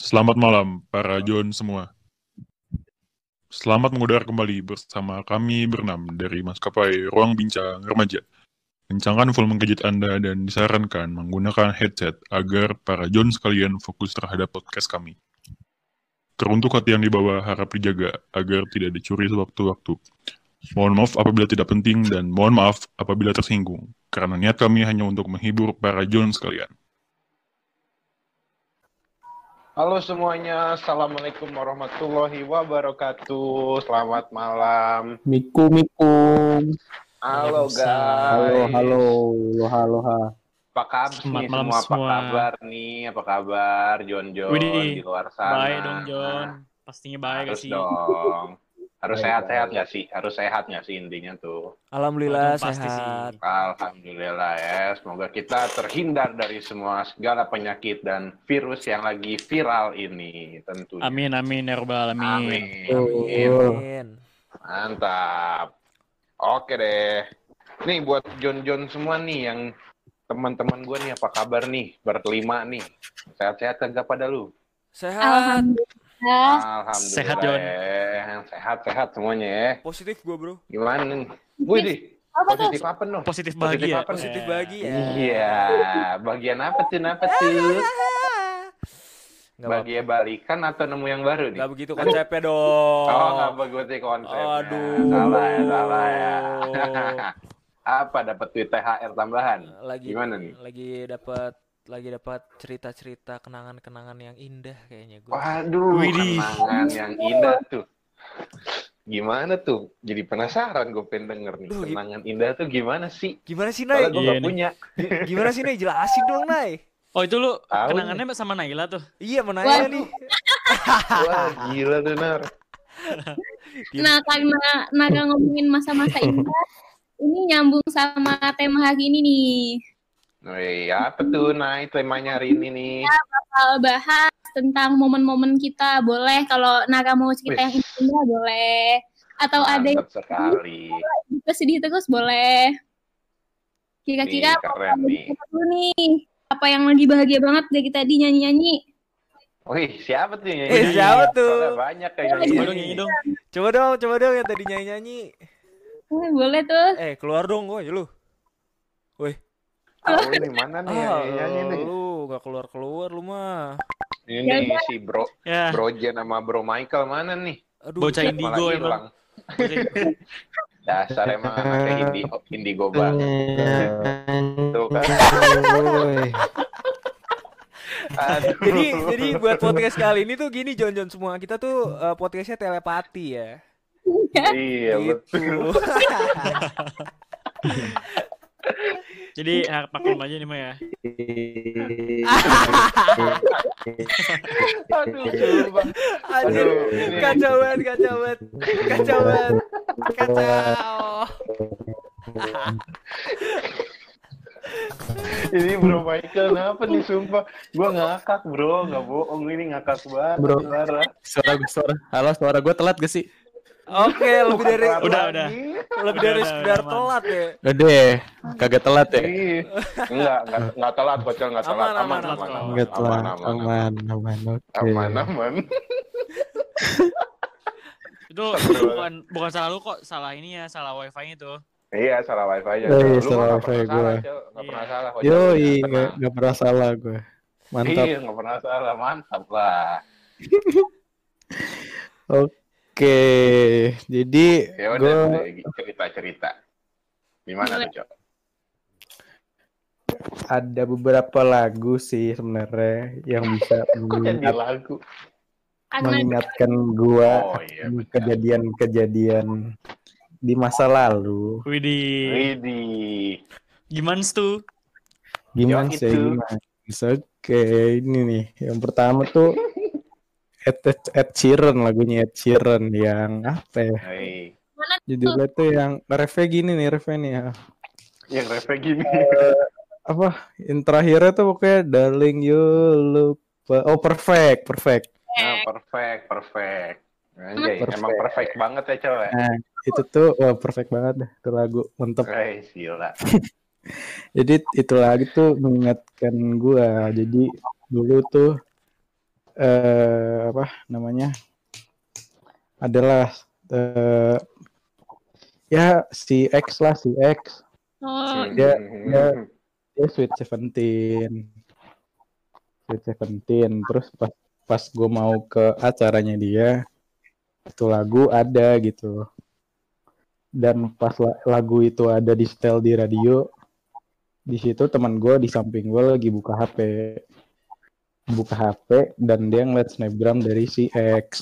Selamat malam, para John semua. Selamat mengudara kembali bersama kami berenam dari maskapai Ruang Bincang Remaja. Kencangkan volume gadget Anda dan disarankan menggunakan headset agar para John sekalian fokus terhadap podcast kami. Teruntuk hati yang dibawa harap dijaga agar tidak dicuri sewaktu-waktu. Mohon maaf apabila tidak penting dan mohon maaf apabila tersinggung, karena niat kami hanya untuk menghibur para John sekalian. Halo semuanya, Assalamualaikum warahmatullahi wabarakatuh. Selamat malam. Miku. Halo Halo, guys. halo. Apa kabar nih semua? Apa kabar nih? Apa kabar John di luar sana? Baik dong John, pastinya baik Harus sih. dong. Harus sehat-sehat nggak sih? Harus sehat nggak sih intinya tuh? Alhamdulillah Pasti sehat. sih. Alhamdulillah ya. Semoga kita terhindar dari semua segala penyakit dan virus yang lagi viral ini tentunya. Amin ya rabbal alamin. Amin. Mantap. Oke deh. Nih buat John semua nih yang teman-teman gue nih, apa kabar nih? Berkelima nih. Sehat-sehat kagak pada lu? Sehat. Alhamdulillah. Sehat, John. Sehat semuanya ya. Positif gue bro. Gimana nih? Wih, positif apa nih? Positif bahagia. Apa nih? Positif bahagia. Iya. Bagian apa tuh? Bahagia balikan atau nemu yang baru nih? Gak begitu konsepnya dong. Oh, nggak begitu konsepnya. Aduh. Salah ya. Apa dapat duit THR tambahan? Gimana nih? Lagi dapat cerita-cerita kenangan-kenangan yang indah kayaknya gue. Waduh, kenangan yang indah tuh. Gimana tuh? Jadi penasaran gue pengen denger nih. Kenangan indah tuh gimana sih? Gimana sih Nay? Soalnya gue gak punya. Gimana sih Nay? Jelasin dong Nay. Oh itu lu Tahu kenangannya sama Naila tuh? Iya menanya nih. Wah gila tuh Nar. Nah karena ngomongin masa-masa indah, ini nyambung sama tema hari ini nih. Oh iya, apa tuh Nay temanya hari ini nih? Kita bakal bahas tentang momen-momen kita. Boleh kalau Naga mau cerita yang indah boleh. Atau ada yang sekali. sedih terus boleh. Kira-kira keren nih. Apa yang lagi bahagia banget dari tadi nyanyi-nyanyi? Wih, siapa tuh yang nyanyi? Siapa tuh? Soalnya banyak kayak Nyanyi dong. Coba dong yang tadi nyanyi-nyanyi. Boleh tuh. Keluar dong gue lu. Woi. Tahu nih mana nih yang nyanyi nih? Lu gak keluar lu mah. Ini si Bro Jen sama Bro Michael mana nih? Aduh, bocah indigo emang. Dasar emang anaknya indigo banget. Tuh kan. Jadi buat podcast kali ini tuh gini John semua. Kita tuh podcastnya telepati ya. Iya betul. Jadi maklum aja nih mah ya. Aduh, kacau banget. Ini Bro Michael kenapa nih sumpah? Gua ngakak bro, nggak bohong ini ngakak banget. Bro, suara gue telat gak sih? Oke, lebih dari udah. Lebih dari sekedar telat ya. Udah, kagak telat ya? Enggak telat, bocor enggak telat. Aman. Aman. Itu bukan salah lu kok, salah ini ya, salah wifi-nya tuh. Iya, salah wifi aja. Lu salah wifi gue. Enggak pernah salah. Yoi, enggak pernah salah gue. Mantap. Iya, enggak pernah salah, mantap lah. Oke, jadi gue cerita. Gimana tuh, Cok? Ada beberapa lagu sih sebenarnya yang bisa mengingatkan gue kejadian-kejadian di masa lalu. Widih. Gimana tuh? Gimana sih? Oke, ini nih. Yang pertama tuh Ed Sheeran, lagunya Ed Sheeran yang apa ya? Judulnya tuh yang refnya gini nih ya. Yang refnya gini. Apa? Yang terakhirnya tuh pokoknya Darling You Look Perfect. Nah, perfect. Anjay, emang perfect banget ya cewek. Nah, itu tuh perfect banget deh itu lagu, mantep. Gila. Jadi itu lagi tuh mengingatkan gua. Jadi dulu tuh apa namanya? Adalah ya si X lah, si X. Oh, Dia Sweet Seventeen. Terus pas gue mau ke acaranya dia, itu lagu ada gitu. Dan pas lagu itu ada di setel di radio, di situ teman gue di samping gue lagi buka HP dan dia ngeliat snapgram dari si X.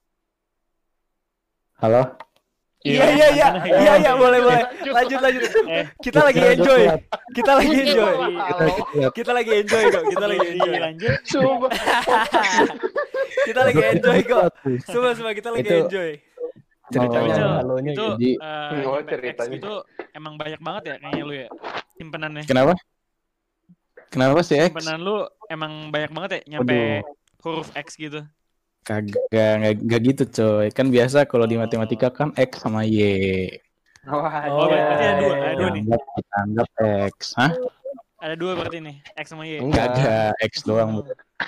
Halo? Iya, boleh. Lanjut. Kita lagi enjoy. Kita lagi enjoy kok. Kita lagi enjoy. Lanjut. Sumpah. Kita lagi enjoy kok. Semua kita lagi enjoy. Ceritanya halonya itu, ceritanya. itu emang banyak banget ya kayaknya lu ya simpenannya. Kenapa sih X? Simpenan lu emang banyak banget ya nyampe huruf X gitu. Kagak gitu coy. Kan biasa kalau di matematika kan X sama Y. Berarti ada dua nih. Kita anggap X. Hah? Ada dua berarti nih, X sama Y. Enggak ada X doang.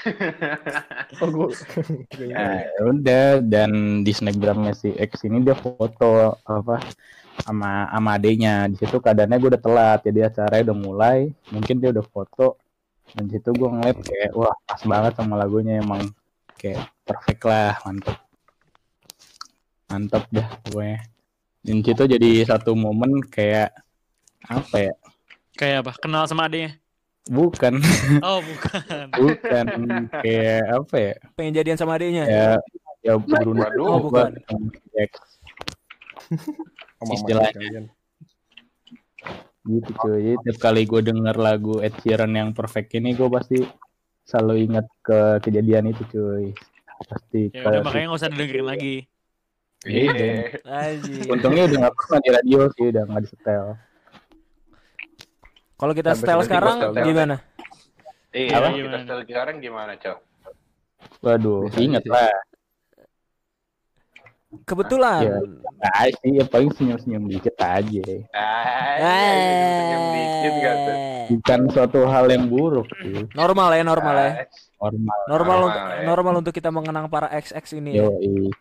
Ya udah, dan di snapgramnya si X ini dia foto apa sama adenya. Di situ keadaannya gue udah telat, jadi acaranya udah mulai. Mungkin dia udah foto. Dan di situ gue ngeliat kayak wah pas banget sama lagunya, emang kayak perfect lah, mantap dah pokoknya. Dan situ jadi satu momen kayak apa ya? Kayak apa? Kenal sama adenya? Bukan. Oh, bukan. Bukan kayak apa ya? Pengen jadian sama adenya? Ya berunding. Oh, bukan. Istilahnya. Gitu cuy. Jadi tiap kali gue denger lagu Ed Sheeran yang perfect ini, gue pasti selalu ingat ke kejadian itu cuy. Pasti. Ya udah, makanya nggak usah dengerin lagi. Iya. Untungnya udah nggak pernah di radio sih, udah nggak disetel. Kalau kita setel sekarang gimana? Iya, kita setel sekarang gimana, Cok? Waduh, inget lah. Kebetulan. Ya, sih, ya paling senyum-senyum dikit aja. Senyum dikit gak tuh? Bukan suatu hal yang buruk sih. Normal ya. Normal. Normal untuk kita mengenang para XX ini. Yoi.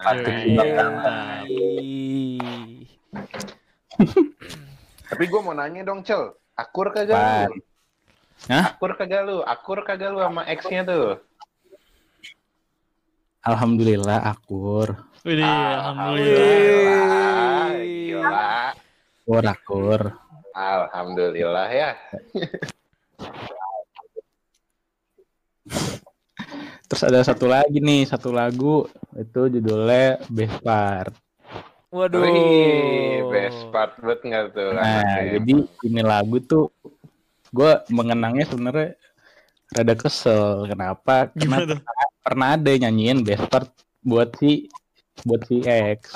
Tapi gue mau nanya dong, Cel. Akur kagak lu? Hah? Akur kagak lu sama X-nya tuh? Alhamdulillah akur. Wih, alhamdulillah. Gila. Akur. Alhamdulillah ya. Terus ada satu lagu itu judulnya Best Part. Waduh. Best Part banget nggak tuh? Nah, jadi ini lagu tuh gue mengenangnya sebenarnya rada kesel. Kenapa? Karena pernah ada nyanyiin Best Part buat si X.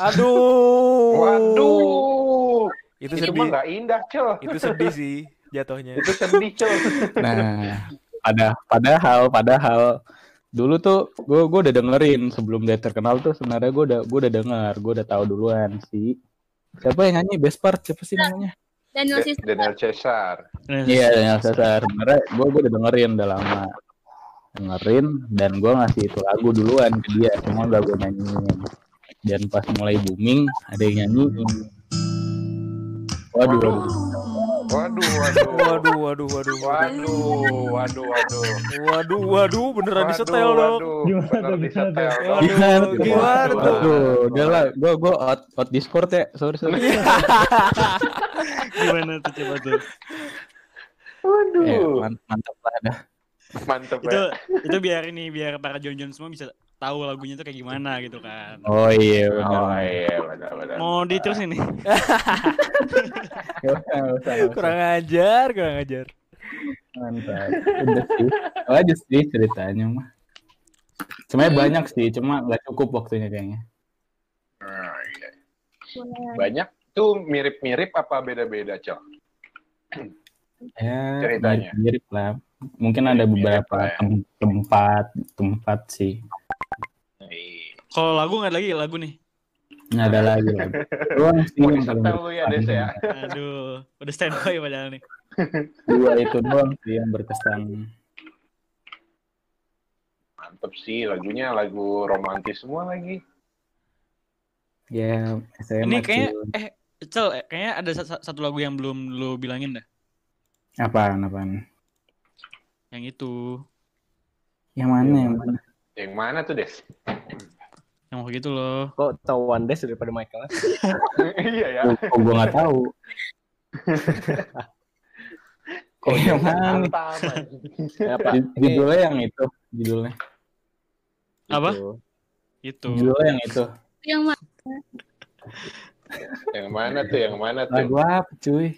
Waduh. Itu mah nggak indah, Cel. Itu sedih sih jatuhnya. Itu sedih, Cel. Nah, padahal dulu tuh gue udah dengerin sebelum dia terkenal tuh, sebenarnya gue udah denger, gue udah tahu duluan sih. Siapa yang nyanyi Best Part? Siapa sih namanya? Daniel Caesar. Iya, Daniel Caesar. Sebenarnya gue udah dengerin, udah lama dengerin, dan gue ngasih itu lagu duluan ke dia, cuma gak gue nyanyiin. Dan pas mulai booming ada yang nyanyiin. Waduh, beneran disetel dong. Gimana disetel? Gimana tuh? Udah lah, gue out Discord ya, sorry. Gimana tuh, coba tuh? Waduh. Mantap lah dah. Mantap itu biar para Jon semua bisa tahu lagunya tuh kayak gimana gitu kan. Oh iya benar. Mau diterusin nih? Kurang ajar. Mantap. Udah sih. Aja sih ceritanya mah. Sebenarnya banyak sih, cuma nggak cukup waktunya kayaknya. Banyak tuh mirip-mirip apa beda-beda, Cok? Ya, ceritanya mirip lah. Mungkin ada beberapa tempat sih. Kalau lagu nggak ada lagi lagu nih? Nggak ada lagi. Doang sih yang paling berkesan ya, Des ya. Aduh, udah standby padahal nih. Dua itu doang sih yang berkesan. Mantep sih, lagunya lagu romantis semua lagi. Ya, SMA. Ini kayaknya kayaknya ada satu lagu yang belum lu bilangin dah. Apaan? Yang itu. Yang mana? Yang mana tuh, Des? Yang mau gitu loh. Kok tahu One Days daripada Michael? Iya ya. Kok gue nggak tahu. Kok yang mana? Apa? Judulnya yang itu. Judulnya. Apa? Itu. Judulnya yang itu. Yang mana? Yang mana tuh? Lagu apa cuy?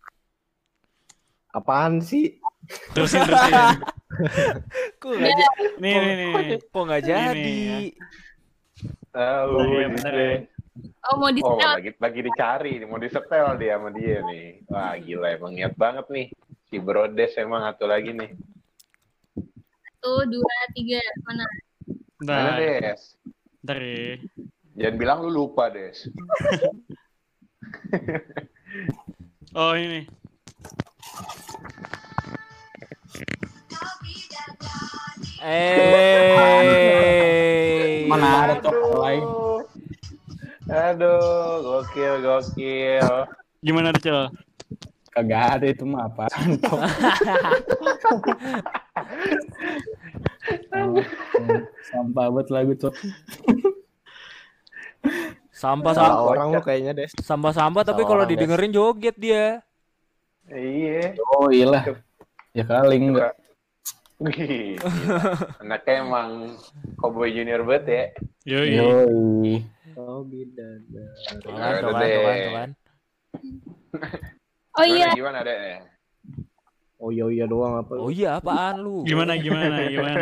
Apaan sih? Terusin. Kok nggak jadi? Nih. Kok nggak jadi? Mau di Oh, lagi dicari, mau disetel dia sama dia nih. Wah, gila emang niat banget nih. Si Brodes emang satu lagi nih. 1, 2, 3 mana? Mana, Des? Bentar ya. Jangan bilang lu lupa, Des. Oh, ini. Mana ada tuh lain? Aduh, gokil. Gimana tuh, Cel? Kagak ada itu mah apaan tuh. Sampah banget lagu tuh. Sampah orang lu kayaknya Des. Sampah-sampah tapi Salah kalau orang, didengerin joget dia. Iya. Oh iyalah. Ya kali enggak. Wih, anaknya emang Cowboy Junior banget ya. Yoi. Oh, bidadari. Tuh kan. Oh iya, Gimana, Dek? Oh iya doang apa? Oh iya, apaan lu? Gimana? Gimana,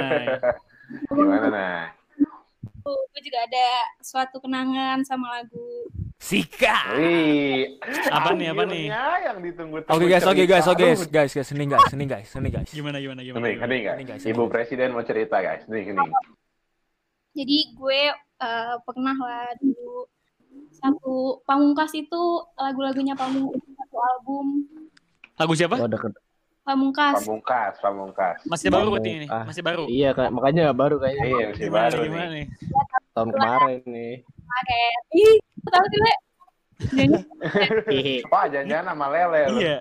nah? gue juga ada suatu kenangan sama lagu. Sika. Wih, Apa nih? yang ditunggu-tunggu. Oke guys, sini guys. Gimana? Nih, guys. Ibu Presiden mau cerita, guys. Nih. Jadi gue pernah lah dulu satu Pamungkas itu lagu-lagunya Pamungkas satu album. Lagu siapa? Oh, deket. Pamungkas. Pamungkas. Masih baru berarti ini. Masih baru. Iya, makanya baru kayaknya. Iya, masih baru Gimana nih. nih? Tahun kemarin nih. Kayak ih, tahu sih, Le. Jadi Wah, jangan-jangan sama Lele. lu. Iya.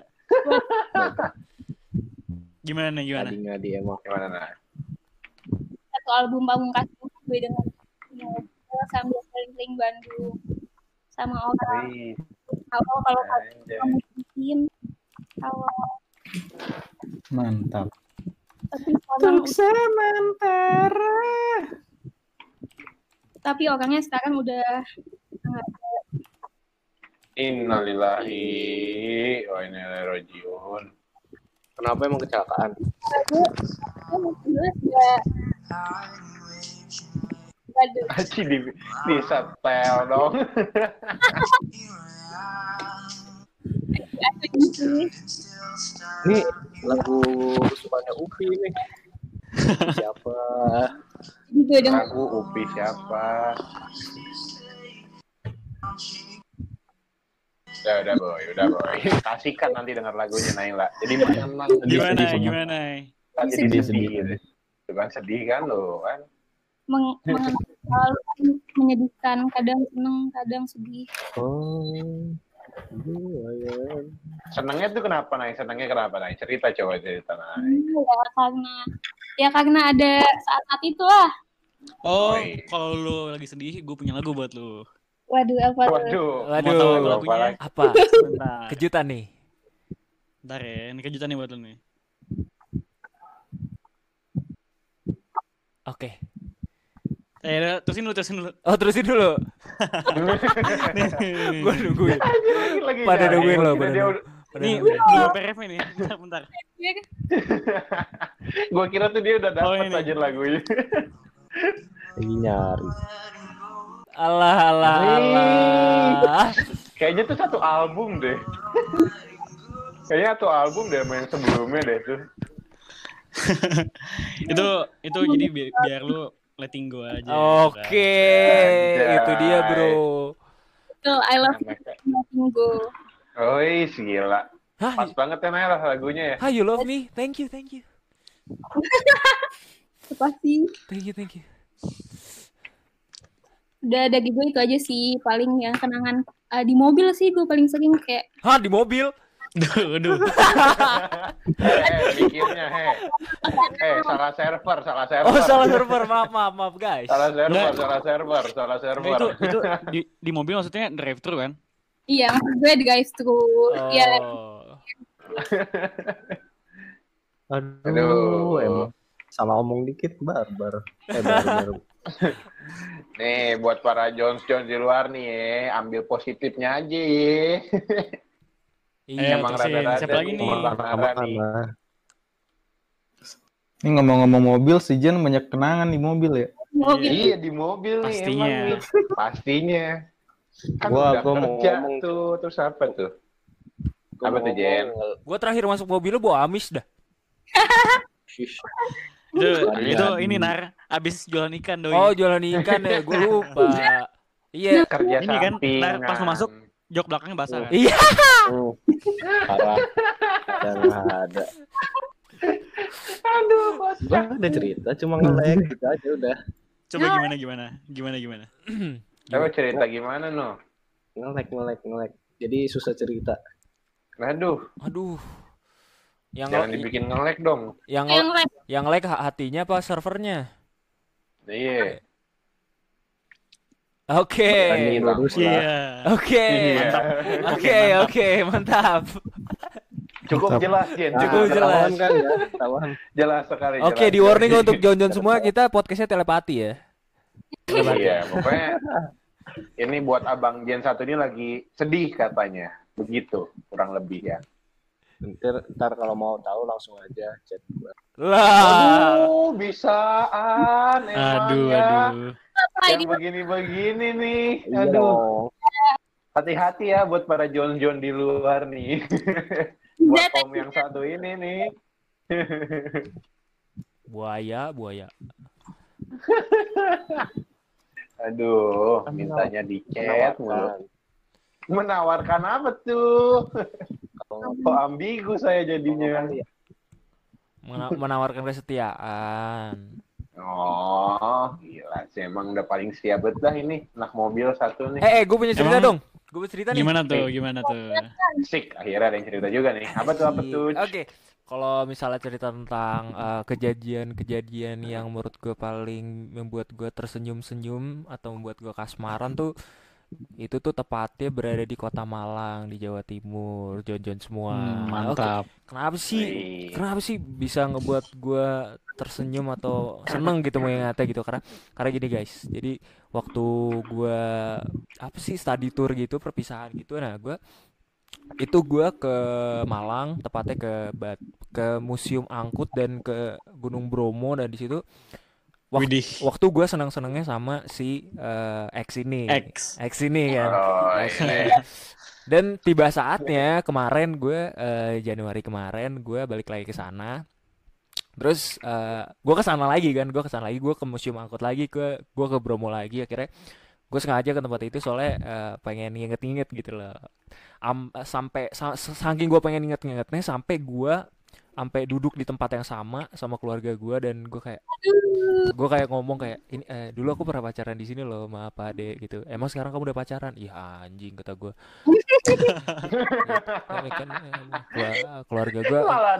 Gimana? Ngadi emang. Gimana, nah? satu album Pamungkas itu gue dengan sambil keliling Bandung sama orang. Wih, Kalau anjay. kamu bikin kalau Mantap. tapi orangnya sekarang udah nggak ada. Innalillahi wa inna ilaihi rajiun. Kenapa emang kecelakaan? Aci di setel dong. Ini lagu kesukaannya Upi nih. Siapa? Juga dengan Lagu Upi siapa? Udah boy. Kasihkan nanti dengar lagunya Naila. Jadi mengenang. Gimana? Jadi sedih. Bukan sedih kan lo kan? selalu menyedihkan, kadang seneng, kadang sedih. Oh. Senengnya tuh kenapa Nay? Cerita coba Nay. Ya karena ada saat-saat itulah. Oh, kalau lu lagi sedih, gue punya lagu buat lu. Waduh, apa tuh? Mau tahu lagunya? Apa? Bentar. Kejutan nih. Bentar ya, ini kejutan nih buat lu nih. Oke. Terusin dulu. Oh, terusin dulu. Gue nungguin. Pada nungguin lo. Nih, udah PRF ini. Bentar. Gue kira tuh dia udah dapet ini. aja lagunya. Lagi nyari. Alah. Kayaknya tuh satu album deh. Main sebelumnya deh tuh. itu jadi biar lu letting go aja. Oke, itu dia bro. Betul, I love letting go. Oi, gila. Pas banget ya Naila lagunya ya. Hi, you love me. Thank you. Pasti. Thank you. Udah dari gue itu aja sih paling ya kenangan di mobil sih gue paling sering kayak. Hah, di mobil? Aduh. Mikirnya salah server. Oh, salah server. Maaf guys. Salah server. Itu di mobil maksudnya drive thru kan? Iya, maksud gue drive thru. Iya. Aduh, emang salah ngomong dikit barbar. Nih buat para Jones di luar nih ambil positifnya aja ya. Iya, emang terusin. rada-rada Siapa lagi nih? Ini ngomong-ngomong mobil, si Jen banyak kenangan di mobil ya. Iya di mobil Pastinya. nih emang nih. Pastinya. Kan Gua udah mau kerja ngomong tuh, terus apa tuh? Apa tuh Jen? Gue terakhir masuk mobil lu bawa amis dah. Itu ini Nar, abis jualan ikan doi. Oh, jualan ikan ya, gue lupa. Iya. Kerja Ini kan, sampingan. pas lu masuk, jok belakangnya basah kan? Iya. Parah. Ada. Aduh, bocah. Udah cerita, cuma nge-lag gitu aja udah. Coba gimana? Coba cerita gimana no? Nge-lag. Jadi susah cerita. Aduh, jangan dibikin nge-lag dong. Yang lag hatinya apa servernya? Iya. Oke. Iya. Oke, mantap. Cukup jelas, Jen. Cukup jelas. Kan ya, ketahuan. Jelas sekali. Oke, di warning untuk Jon semua, kita podcastnya telepati ya. Iya, pokoknya ini buat Abang Jen satu ini lagi sedih katanya. Begitu, kurang lebih ya. Ntar kalau mau tahu langsung aja chat gua. Lah. Aduh, bisaan emang Aduh. Yang begini-begini nih. Aduh. Hati-hati ya buat para Jon di luar nih. Buat Tom yang satu ini nih. Buaya. Aduh, mintanya di chat mulu. Menawarkan apa tuh? Kok ambigu saya jadinya. Menawarkan kesetiaan. Oh, gila sih emang udah paling siap banget lah ini anak mobil satu nih. Gue punya cerita dong. Gue punya cerita nih. Gimana tuh? Sik, akhirnya ada yang cerita juga nih. Apa tuh? Oke. Kalau misalnya cerita tentang kejadian-kejadian yang menurut gue paling membuat gue tersenyum-senyum atau membuat gue kasmaran tuh, itu tuh tepatnya berada di Kota Malang di Jawa Timur. Jon semua. Mantap. Kenapa sih bisa ngebuat gue tersenyum atau seneng gitu mengingatnya gitu, karena gini guys. Jadi waktu gue study tour gitu, perpisahan gitu, nah gue ke Malang, tepatnya ke Museum Angkut dan ke Gunung Bromo, dan di situ waktu gue seneng-senengnya sama si X ini kan. Dan tiba saatnya kemarin gue Januari kemarin gue balik lagi ke sana. Terus gue kesana lagi gue ke Museum Angkut lagi, gue ke Bromo lagi. Akhirnya gue sengaja ke tempat itu soalnya pengen nginget-nginget gitu loh. Saking gue pengen nginget-ngingetnya sampai duduk di tempat yang sama keluarga gue, dan gue kayak ngomong kayak ini dulu aku pernah pacaran di sini loh sama Pak Ade gitu. Emang sekarang kamu udah pacaran? Iya anjing, kata gue. Kan keluarga gue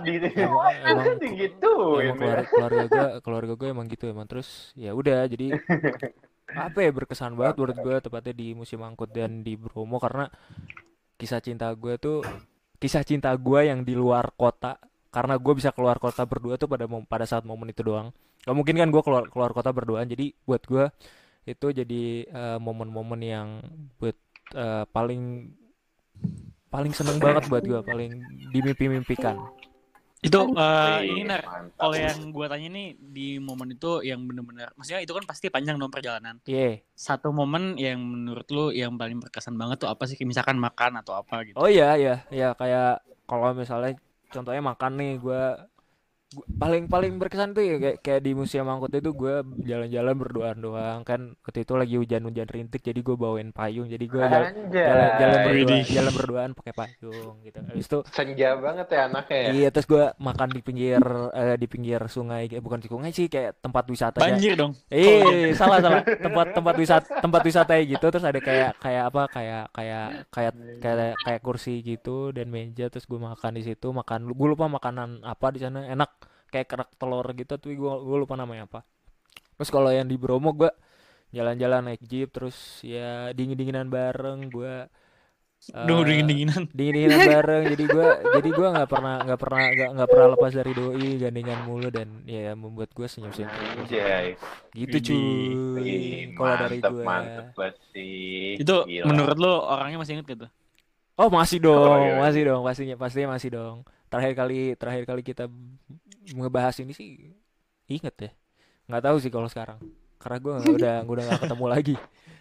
keluarga gue emang gitu emang. Terus ya udah, jadi berkesan banget menurut gue tepatnya di Museum Angkut dan di Bromo, karena kisah cinta gue yang di luar kota, karena gue bisa keluar kota berdua tuh pada saat momen itu doang. Gak mungkin kan gue keluar kota berduaan. Jadi buat gue itu jadi momen-momen yang buat paling seneng banget buat gue, paling dimimpi-mimpikan. Itu ini Nar, kalau yang gue tanya nih di momen itu yang benar-benar, maksudnya itu kan pasti panjang dong perjalanan. Iya. Satu momen yang menurut lu yang paling berkesan banget tuh apa sih? Misalkan makan atau apa gitu. Oh iya kayak kalau misalnya contohnya makan nih, gue paling berkesan tuh ya kayak di Museum Angkut itu gue jalan-jalan berduaan doang kan, waktu itu lagi hujan-hujan rintik jadi gue bawain payung, jadi gue jalan berduaan pakai payung gitu. Habis itu senja banget ya anaknya ya. iya, terus gue makan di pinggir sungai, bukan di sungai sih, kayak tempat wisata. Banjir dong. Salah tempat wisata gitu, terus ada kayak kursi gitu dan meja, terus gue makan di situ, gue lupa makanan apa di sana enak, kayak kerak telur gitu, tapi gue lupa namanya apa. Terus kalau yang di Bromo gue jalan-jalan naik jeep, terus ya dingin-dinginan bareng gue. Dingin-dinginan bareng, jadi gue nggak pernah lepas dari doi, gandengan mulu, dan ya membuat gue senyum-senyum gitu cuy. Kalau dari gue mantep banget sih. Itu gila. Menurut lo orangnya masih inget gitu? Oh masih dong, pastinya masih dong. Terakhir kali kita ngebahas ini sih inget ya. Nggak tahu sih kalau sekarang, karena gue udah nggak ketemu lagi.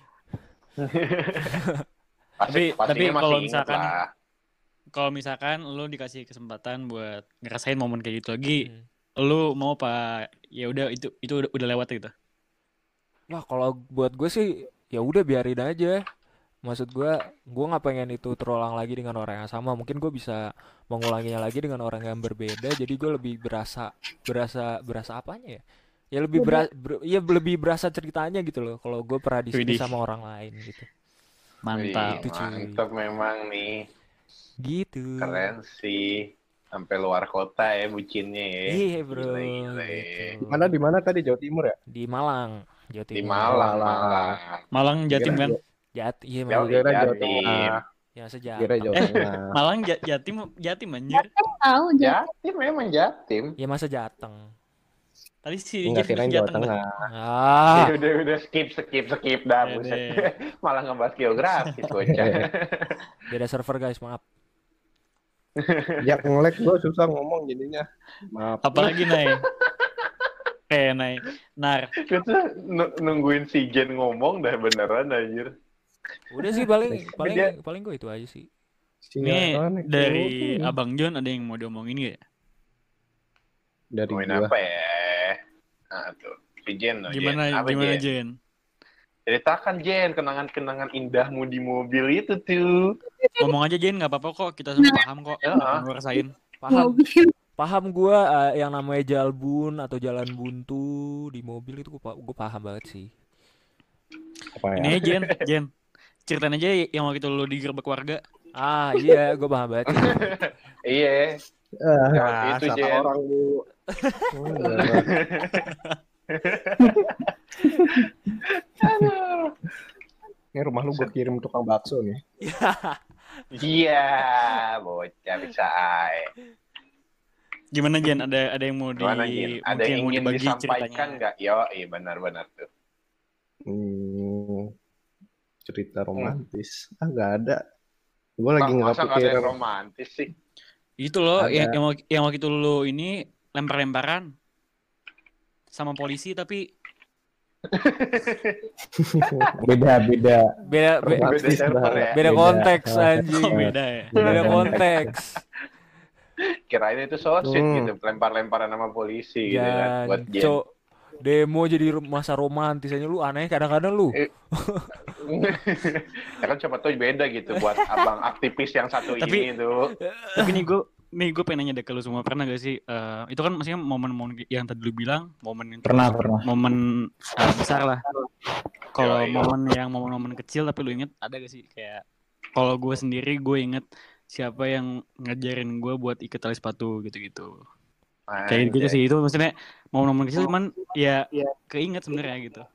Tapi kalau misalkan lu dikasih kesempatan buat ngerasain momen kayak gitu lagi, lu mau apa? Ya udah itu udah lewat gitu. Wah, kalau buat gue sih ya udah biarin aja. Maksud gue nggak pengen itu terulang lagi dengan orang yang sama. Mungkin gue bisa mengulanginya lagi dengan orang yang berbeda. Jadi gue lebih berasa apanya ya? Ya lebih berasa ceritanya gitu loh. Kalau gue pernah di sini sama orang lain gitu. Mantap. Mantap memang nih. Gitu. Keren sih. Sampai luar kota ya bucinnya ya. Iya bro. Gila. Gitu. Di mana tadi, Jawa Timur ya? Di Malang, Jawa Timur. Di Malang. Malang Jatim kan? Iya Malang Jatim. Ya sejak. Malang Jatim anjir. Tahu Jatim memang Jatim. Ya masa Jateng. Tadi sih Jatim Jawa Tengah. Udah skip dah buset. Malah ngebahas geografis bocah. Beda server guys, maaf. Ya nge-lag gue susah ngomong jadinya. Maaf. Apalagi Nay. Nay. Nar. Kita nungguin si Jen ngomong dah beneran anjir. Udah sih paling gue itu aja sih. Nih dari Abang John ada yang mau diomongin gak ya? Dari ngomongin apa ya? Nah tuh, si Jen. Gimana Jen? Ceritakan Jen, kenangan-kenangan indahmu di mobil itu tuh. Ngomong aja Jen, nggak apa-apa kok, kita semua paham kok. Gue rasain. Paham gue yang namanya jalbun atau jalan buntu di mobil itu gue paham banget sih. Apa ya? Ini Jen, ceritain aja yang waktu itu lu digerebek warga. Iya, gue paham banget. Iya. Itu Jen. Orang bu. Ini rumah lu gue kirim tukang bakso nih. Iya, bocah bisa Gimana Jen? Ada yang mau ada yang ingin disampaikan nggak? Yo, benar-benar tuh. Cerita romantis. Nggak ada. Gue lagi nggak ada yang romantis sih. Itu loh, yang waktu itu lu ini lempar-lemparan sama polisi tapi beda konteks anjing. Beda konteks. Kirain itu so sweet gitu, lempar-lemparan sama polisi gitu kan buat Jen. Demo jadi masa romantis aja lu, aneh kadang-kadang lu. Ya kan siapa tahu beda gitu buat abang aktivis yang satu ini tuh. Tapi nih gue pengen nanya deh ke lu semua, pernah gak sih itu kan maksudnya momen-momen yang tadi lu bilang, momen itu pernah momen besar lah. Kalau momen-momen kecil tapi lu inget, ada gak sih kayak kalau gue sendiri gue inget siapa yang ngajarin gue buat ikat tali sepatu gitu-gitu. Kayak gitu sih, itu maksudnya momen-momen kecil cuman ya keinget sebenarnya gitu.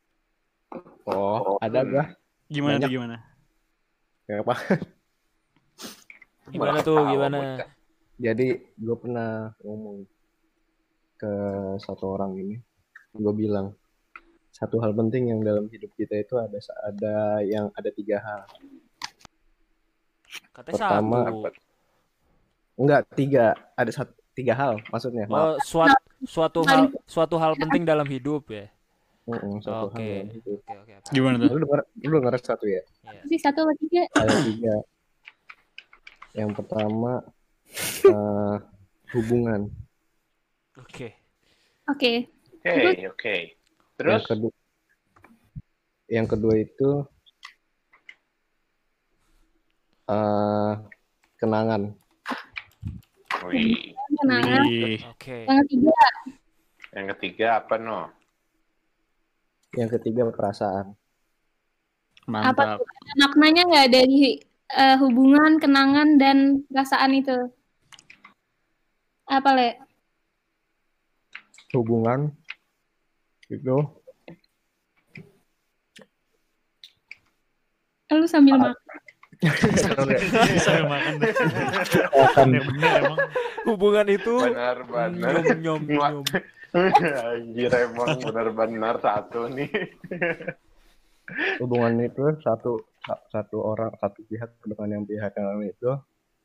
Ada gua. Gimana? Kayak apa? Gimana? Jadi gue pernah ngomong ke satu orang ini, gue bilang satu hal penting yang dalam hidup kita itu ada 3 hal. Katanya pertama, enggak 3, ada 3 hal maksudnya. Suatu hal penting dalam hidup ya. Suatu hal dalam hidup. Gimana tuh? Lu denger satu ya? Sih 1 atau 3? Ada 3. Yang pertama hubungan. Oke. Oke. Oke. Terus yang kedua itu kenangan. Wih. Kenangan. Oke. Yang ketiga apa Yang ketiga perasaan. Apa tuh? Maknanya nggak dari hubungan, kenangan, dan perasaan itu? Apa, Le? Hubungan itu Lu sambil makan. Saya makan deh. bener emang. Hubungan itu benar. nyom. Anjir emang benar-benar satu nih. Hubungan itu satu orang, satu pihak dengan yang pihak yang lain itu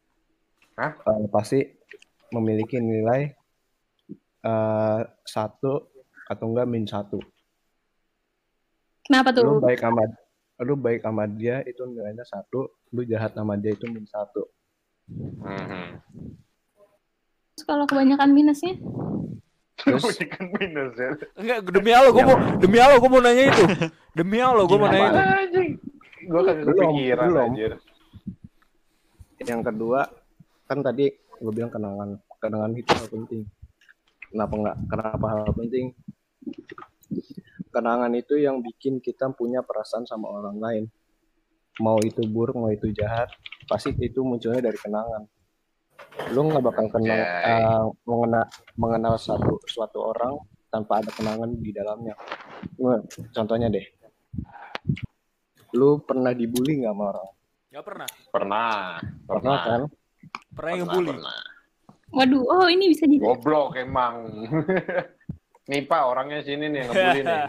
pasti memiliki nilai 1 atau enggak -1. Kenapa tuh? Lu baik sama dia itu nilainya 1, lu jahat sama dia itu -1. Terus kalau kebanyakan minusnya? Kebanyakan minus ya. Enggak, demi Allah gue mau nanya itu. Demi Allah gue mau nanya itu. Gue kan kepikiran anjir. Yang kedua kan tadi gue bilang kenangan itu hal penting. Kenapa hal penting? Kenangan itu yang bikin kita punya perasaan sama orang lain. Mau itu buruk, mau itu jahat, pasti itu munculnya dari kenangan. Lu nggak bakal mengenal suatu orang tanpa ada kenangan di dalamnya. Contohnya deh, lu pernah dibully nggak sama orang? Nggak pernah. Pernah kan? Pernah yang ngebully. Waduh, ini bisa jadi. Goblok emang. Nih Pak, orangnya sini nih yang ngebully nih.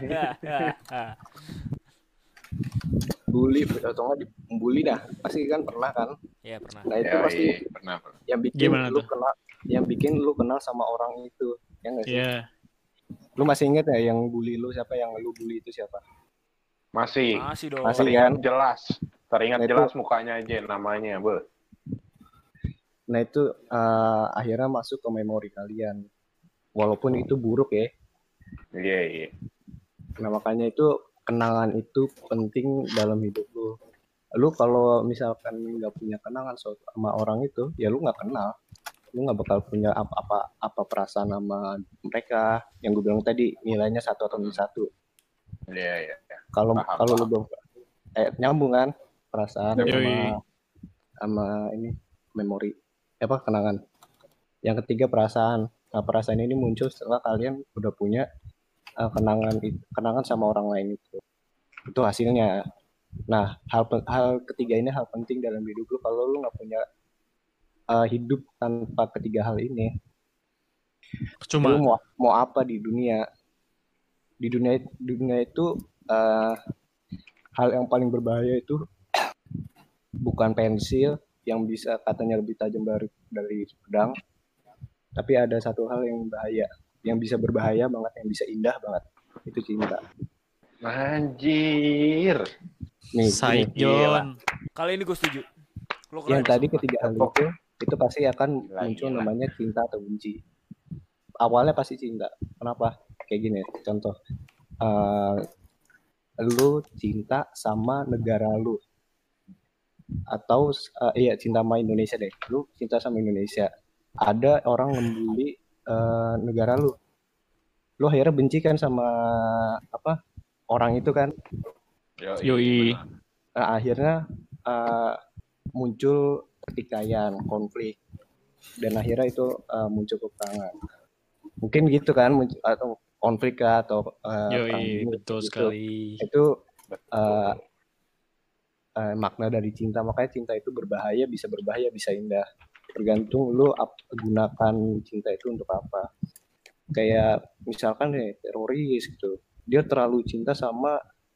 Bully atau nggak dibully dah, pasti kan pernah kan? Iya pernah. Nah itu pasti pernah. Yang bikin lu kenal sama orang itu, ya nggak sih? Iya. Lu masih inget ya yang bully lu siapa? Yang lu bully itu siapa? Masih dong. Masih kan? Teringat Nah, jelas mukanya aja, namanya, Be. Nah itu akhirnya masuk ke memori kalian, walaupun itu buruk ya. Iya. Nah makanya itu kenangan itu penting dalam hidup lu. Lu kalau misalkan nggak punya kenangan sama orang itu, ya lu nggak kenal. Lu nggak bakal punya apa perasaan sama mereka. Yang gue bilang tadi nilainya 1 atau -1. Iya. Kalau lu belum nyambung kan perasaan sama ini memori kenangan. Yang ketiga perasaan. Nah perasaan ini muncul setelah kalian udah punya kenangan sama orang lain itu hasilnya. Nah hal ketiga ini hal penting dalam hidup lu. Kalau lu nggak punya hidup tanpa ketiga hal ini, cuma lu mau apa di dunia itu hal yang paling berbahaya itu bukan pensil yang bisa katanya lebih tajam dari pedang, tapi ada satu hal yang bahaya, yang bisa berbahaya banget, yang bisa indah banget, itu cinta. Anjir. Nih, John. Kali ini gue setuju. Yang tadi ketiga hal itu pasti akan muncul namanya cinta atau benci. Awalnya pasti cinta. Kenapa? Kayak gini, contoh. Lu cinta sama negara lu. Atau cinta sama Indonesia deh. Lu cinta sama Indonesia. Ada orang membuli negara lu. Lu akhirnya benci kan sama orang itu kan. Yoi. Akhirnya muncul pertikaian, konflik, dan akhirnya itu muncul peperangan. Mungkin gitu kan, atau konflik atau Yoi, betul gitu. Sekali. Itu makna dari cinta. Makanya cinta itu berbahaya, bisa indah. Tergantung lu gunakan cinta itu untuk apa. Kayak misalkan teroris gitu, dia terlalu cinta sama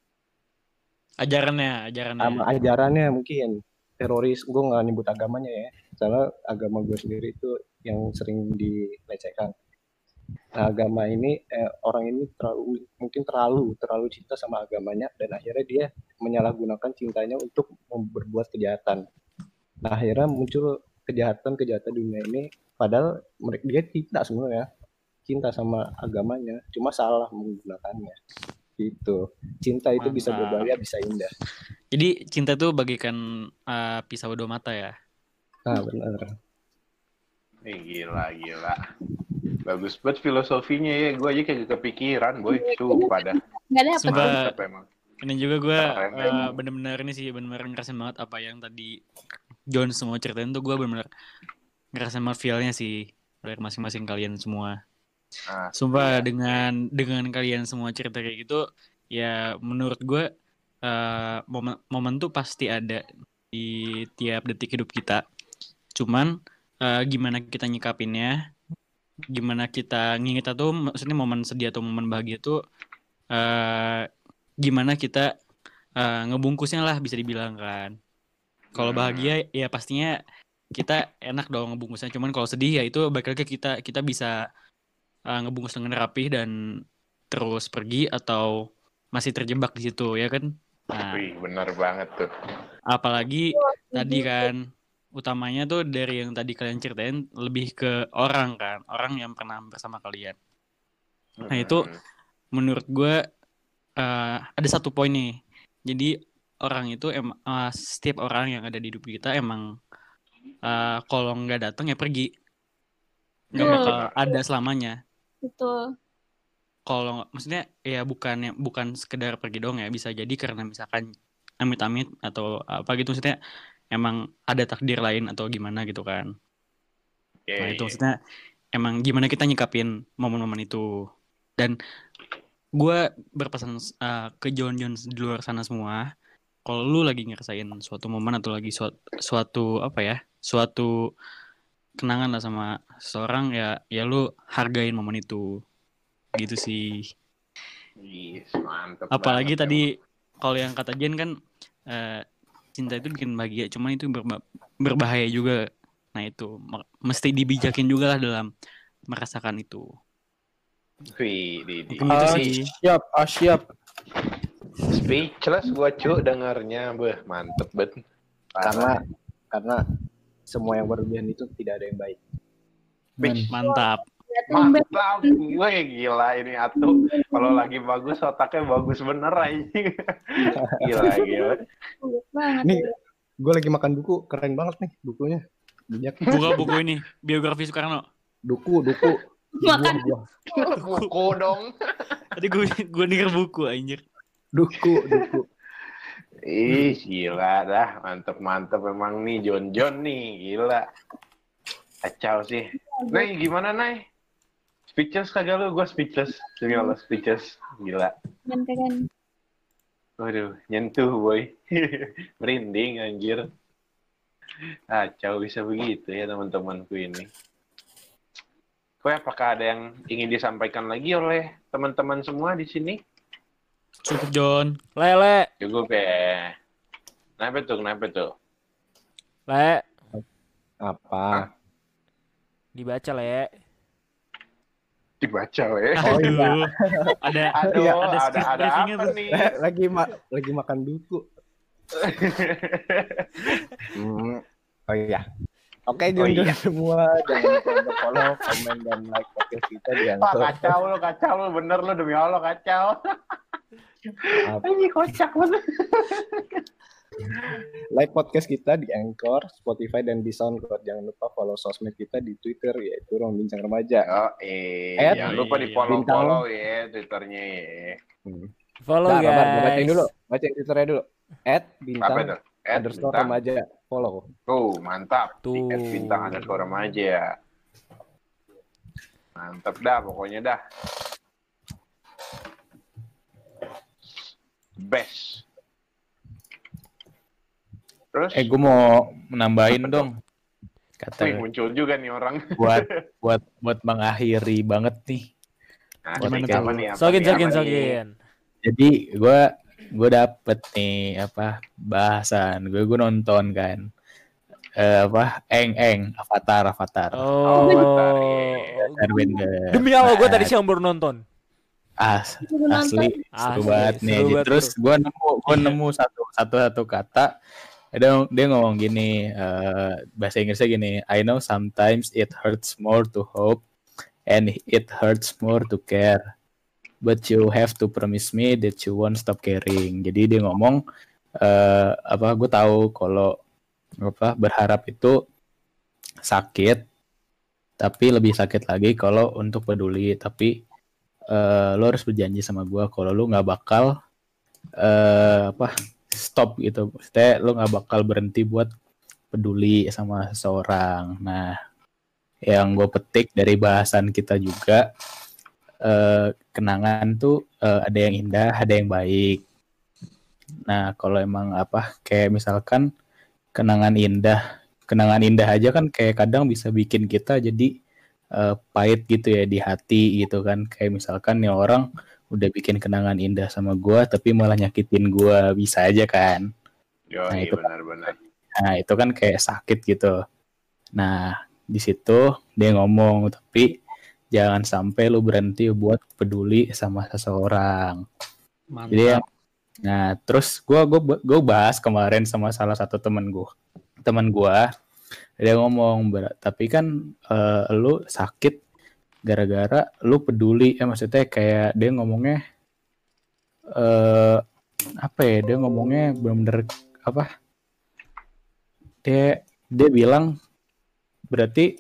ajarannya mungkin. Teroris, gue nggak nyebut agamanya ya, soalnya agama gue sendiri itu yang sering dilecehkan. Nah, agama ini orang ini terlalu cinta sama agamanya, dan akhirnya dia menyalahgunakan cintanya untuk berbuat kejahatan. Nah, akhirnya muncul kejahatan dunia ini, padahal dia tidak sebenarnya. cinta sama agamanya, cuma salah menggunakannya. Gitu. Cinta itu bisa berbahaya, bisa indah. Jadi cinta itu bagaikan pisau dua mata ya. Nah, benar. Gila. Bagus banget filosofinya ya. Gue aja kayak kepikiran, boy. Sumpah dah. Nggak ada Sumpah. Emang. Ini juga gue bener-bener ngerasain banget apa yang tadi John semua ceritain tuh, gue bener-bener ngerasain banget feel-nya sih dari masing-masing kalian semua. Sumpah dengan kalian semua cerita kayak gitu, ya menurut gue momen tuh pasti ada di tiap detik hidup kita. Cuman gimana kita nyikapinnya, gimana kita nginget atau maksudnya momen sedih atau momen bahagia tuh gimana kita ngebungkusnya lah, bisa dibilang kan. Kalau bahagia ya pastinya kita enak dong ngebungkusnya. Cuman kalau sedih ya itu balik lagi kita bisa ngebungkus dengan rapih dan terus pergi atau masih terjebak di situ ya kan. Nah, wih, benar banget tuh. Apalagi tadi kan utamanya tuh dari yang tadi kalian ceritain lebih ke orang kan, orang yang pernah bersama kalian. Nah itu menurut gue ada satu poin nih. Jadi orang itu setiap orang yang ada di hidup kita emang kalau nggak datang ya pergi, nggak bakal ada selamanya. Betul. Kalau maksudnya ya bukan sekedar pergi dong ya, bisa jadi karena misalkan amit-amit atau apa gitu, maksudnya emang ada takdir lain atau gimana gitu kan. Nah itu maksudnya emang gimana kita nyikapin momen-momen itu. Dan gue berpesan ke John di luar sana semua, kalau lu lagi ngerasain suatu momen atau lagi suatu kenangan lah sama seseorang, ya lu hargain momen itu gitu sih. Yes, mantep. Apalagi tadi kalau yang kata Jen kan cinta itu bikin bahagia, cuman itu berbahaya juga. Nah itu mesti dibijakin juga lah dalam merasakan itu. Wih, Mungkin gitu sih. Siap. Speechless gua dengarnya, mantep banget. Karena semua yang berlebihan itu tidak ada yang baik. Mantap. Gue gila ini Atu. Kalau lagi bagus otaknya bagus bener aja. Gila. Nih, gue lagi makan buku, keren banget nih bukunya. Buka buku ini, biografi Soekarno. Duku. Makan buku dong. Tadi gue denger buku anjir. Duku. Ih, gila dah. Mantep memang nih John nih, gila. Kacau sih. Nay, gimana Nay? Speechless kagak lu? Gue speechless. Demi Allah speechless. Gila. Keren. Waduh, nyentuh boy. Merinding anjir. Kacau bisa begitu ya teman-temanku ini. Apakah ada yang ingin disampaikan lagi oleh teman-teman semua di sini? Cukup John. Le. Cukup ya. Kenapa tuh? Le. Apa? Dibaca Le. Dibaca we. Oh iya. Ada apa nih? Lagi makan buku. Oh iya. Oke, jangan semua jangan lupa follow, komen dan like podcast kita di Anchor. Kacau lu bener lu demi Allah kacau. Ini kocak banget. Like podcast kita di Anchor, Spotify dan di SoundCloud. Jangan lupa follow sosmed kita di Twitter yaitu Ruang Bincang Remaja. Jangan lupa di follow ya Twitternya ya. Follow guys. Bacain Twitternya dulu. @bintang_remaja. Follow. Tuh, mantap. Tuh. @bintang_remaja. Mantap dah pokoknya dah. Best. Terus? Gue mau menambahin dong. Wih, muncul juga nih orang. buat mengakhiri banget nih. Nah, gimana nih? Sokin. Jadi gue dapet nih bahasan. Gue nonton kan. Avatar. Oh. Airbender. Demi Allah gue tadi siang baru nonton. Asli seru banget nih. Terus gue nemu satu kata. Dia ngomong gini, bahasa Inggrisnya gini, I know sometimes it hurts more to hope and it hurts more to care. But you have to promise me that you won't stop caring. Jadi dia ngomong, gue tahu kalau berharap itu sakit, tapi lebih sakit lagi kalau untuk peduli. Tapi lo harus berjanji sama gue kalau lo nggak bakal stop gitu. Maksudnya lo nggak bakal berhenti buat peduli sama seseorang. Nah, yang gue petik dari bahasan kita juga, kenangan tuh ada yang indah, ada yang baik. Nah, kalau emang kayak misalkan kenangan indah aja kan kayak kadang bisa bikin kita jadi pahit gitu ya di hati gitu kan. Kayak misalkan nih orang udah bikin kenangan indah sama gua tapi malah nyakitin gua, bisa aja kan. Nah, itu benar-benar. Nah, itu kan kayak sakit gitu. Nah, di situ dia ngomong, tapi jangan sampai lu berhenti buat peduli sama seseorang. Mantap. Jadi nah, terus gue bahas kemarin sama salah satu teman gue, dia ngomong, tapi kan lu sakit gara-gara lu peduli, maksudnya kayak dia ngomongnya dia ngomongnya bener-bener dia bilang berarti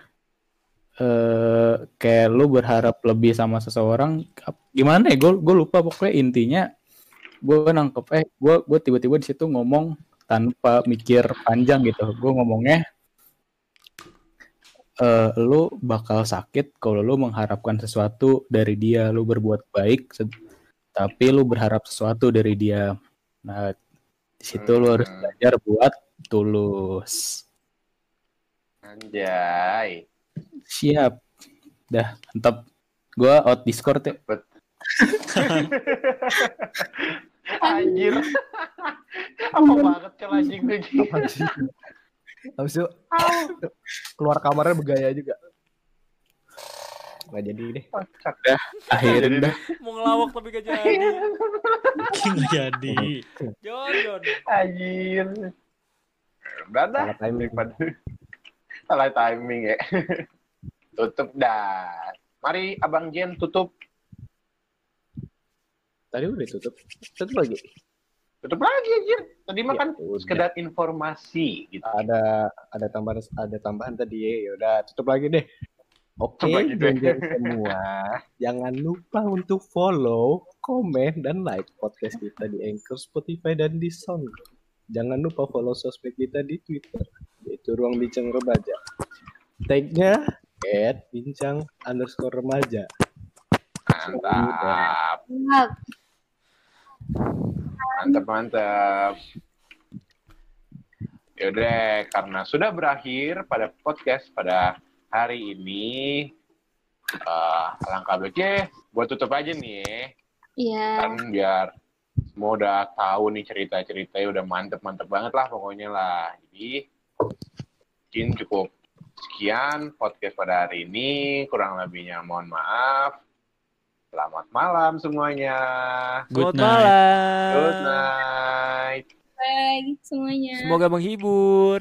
kayak lu berharap lebih sama seseorang, gimana ya, gue lupa, pokoknya intinya gue nangkep gue tiba-tiba di situ ngomong tanpa mikir panjang gitu. Gue ngomongnya lu bakal sakit kalau lu mengharapkan sesuatu dari dia, lu berbuat baik tapi lu berharap sesuatu dari dia. Nah, di situ lu harus belajar buat tulus. Anjay. Siap. Dah, mantap. Gue out Discord ya. Anjir. Apa banget kan anjing begini. Habis itu keluar kamarnya bergaya juga. Nggak jadi deh. Dah, akhirnya dah. Mau ngelawak tapi gak jadi. Nggak jadi. Jon. Anjir. Udah dah. Salah timing ya. Tutup dah. Mari Abang Jen tutup. Tadi udah tutup. Tutup lagi. Tutup lagi anjir. Tadi mah kan udah. sekedar informasi gitu. Ada tambahan tadi ya. Udah tutup lagi deh. Oke, jangan semua. Jangan lupa untuk follow, komen, dan like podcast kita di Anchor, Spotify, dan di SoundCloud. Jangan lupa follow sosmed kita di Twitter, yaitu Ruang Bincang Remaja. Tag-nya @bincang_remaja. Mantap. Yaudah, karena sudah berakhir pada podcast pada hari ini, alangkah baiknya buat tutup aja nih ya. Iya. Kan biar semua udah tahu nih cerita-ceritanya udah mantep banget lah pokoknya lah. Jadi mungkin cukup sekian podcast pada hari ini. Kurang lebihnya mohon maaf. Selamat malam semuanya. Good malam. Good night. Bye semuanya. Semoga menghibur.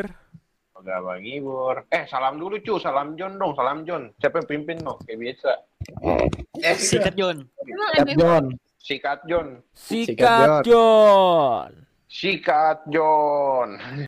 Salam dulu salam Jon dong, salam Jon. Siapa yang pimpin no? Kayak biasa. Sikat Jon. Sikat Jon. Sikat Jon.